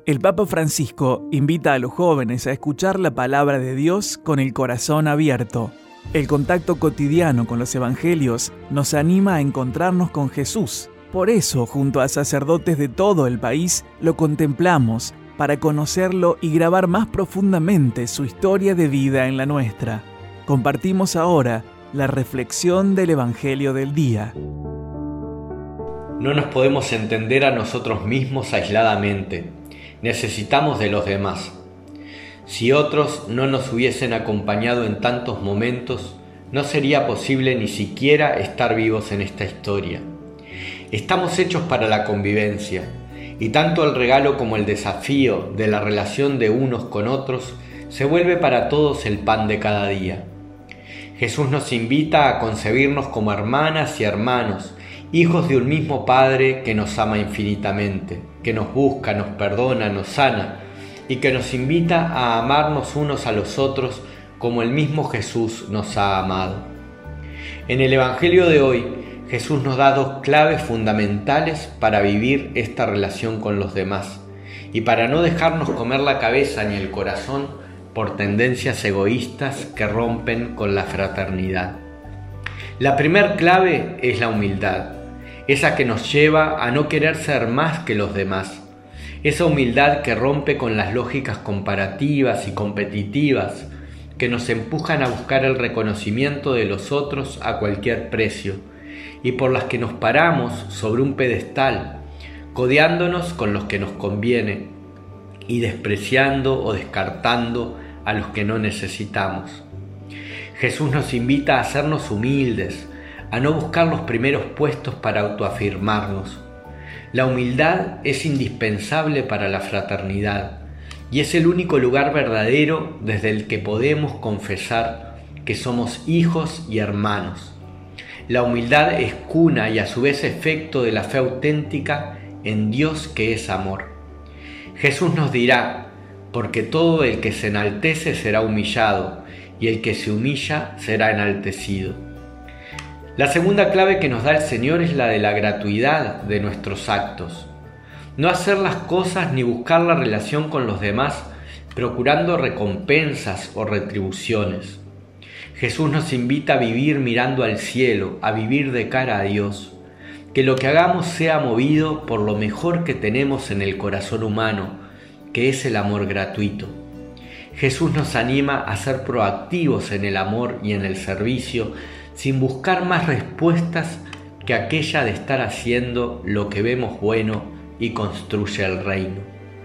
El Papa Francisco invita a los jóvenes a escuchar la palabra de Dios con el corazón abierto. El contacto cotidiano con los evangelios nos anima a encontrarnos con Jesús. Por eso, junto a sacerdotes de todo el país, lo contemplamos para conocerlo y grabar más profundamente su historia de vida en la nuestra. Compartimos ahora la reflexión del Evangelio del día. No nos podemos entender a nosotros mismos aisladamente. Necesitamos de los demás. Si otros no nos hubiesen acompañado en tantos momentos, no sería posible ni siquiera estar vivos en esta historia. Estamos hechos para la convivencia, y tanto el regalo como el desafío de la relación de unos con otros se vuelve para todos el pan de cada día. Jesús nos invita a concebirnos como hermanas y hermanos, hijos de un mismo Padre que nos ama infinitamente, que nos busca, nos perdona, nos sana y que nos invita a amarnos unos a los otros como el mismo Jesús nos ha amado. En el Evangelio de hoy, Jesús nos da dos claves fundamentales para vivir esta relación con los demás y para no dejarnos comer la cabeza ni el corazón por tendencias egoístas que rompen con la fraternidad. La primer clave es la humildad, esa que nos lleva a no querer ser más que los demás, esa humildad que rompe con las lógicas comparativas y competitivas que nos empujan a buscar el reconocimiento de los otros a cualquier precio y por las que nos paramos sobre un pedestal, codeándonos con los que nos conviene y despreciando o descartando a los que no necesitamos. Jesús nos invita a hacernos humildes, a no buscar los primeros puestos para autoafirmarnos. La humildad es indispensable para la fraternidad y es el único lugar verdadero desde el que podemos confesar que somos hijos y hermanos. La humildad es cuna y a su vez efecto de la fe auténtica en Dios que es amor. Jesús nos dirá, porque todo el que se enaltece será humillado y el que se humilla será enaltecido. La segunda clave que nos da el Señor es la de la gratuidad de nuestros actos. No hacer las cosas ni buscar la relación con los demás procurando recompensas o retribuciones. Jesús nos invita a vivir mirando al cielo, a vivir de cara a Dios. Que lo que hagamos sea movido por lo mejor que tenemos en el corazón humano, que es el amor gratuito. Jesús nos anima a ser proactivos en el amor y en el servicio, sin buscar más respuestas que aquella de estar haciendo lo que vemos bueno y construye el reino.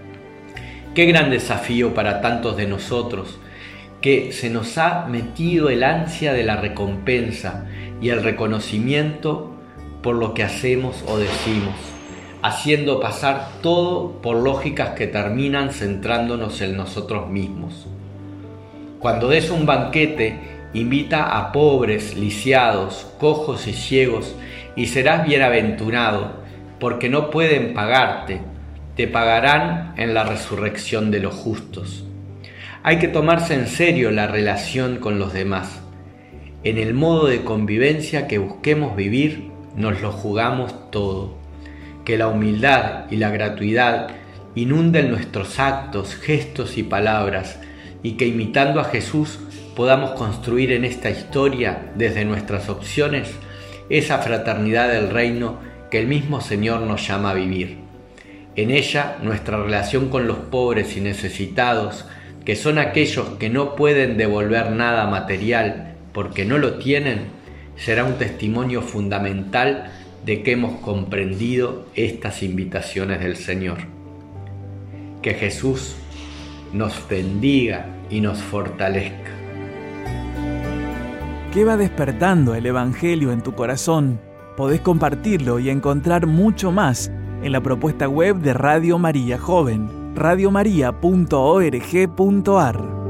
Qué gran desafío para tantos de nosotros, que se nos ha metido el ansia de la recompensa y el reconocimiento por lo que hacemos o decimos, haciendo pasar todo por lógicas que terminan centrándonos en nosotros mismos. Cuando des un banquete, invita a pobres, lisiados, cojos y ciegos, y serás bienaventurado, porque no pueden pagarte, te pagarán en la resurrección de los justos. Hay que tomarse en serio la relación con los demás. En el modo de convivencia que busquemos vivir, nos lo jugamos todo. Que la humildad y la gratuidad inunden nuestros actos, gestos y palabras, y que imitando a Jesús podamos construir en esta historia, desde nuestras opciones, esa fraternidad del reino que el mismo Señor nos llama a vivir. En ella, nuestra relación con los pobres y necesitados, que son aquellos que no pueden devolver nada material porque no lo tienen, será un testimonio fundamental de que hemos comprendido estas invitaciones del Señor. Que Jesús nos bendiga y nos fortalezca. ¿Qué va despertando el Evangelio en tu corazón? Podés compartirlo y encontrar mucho más en la propuesta web de Radio María Joven, radiomaria.org.ar.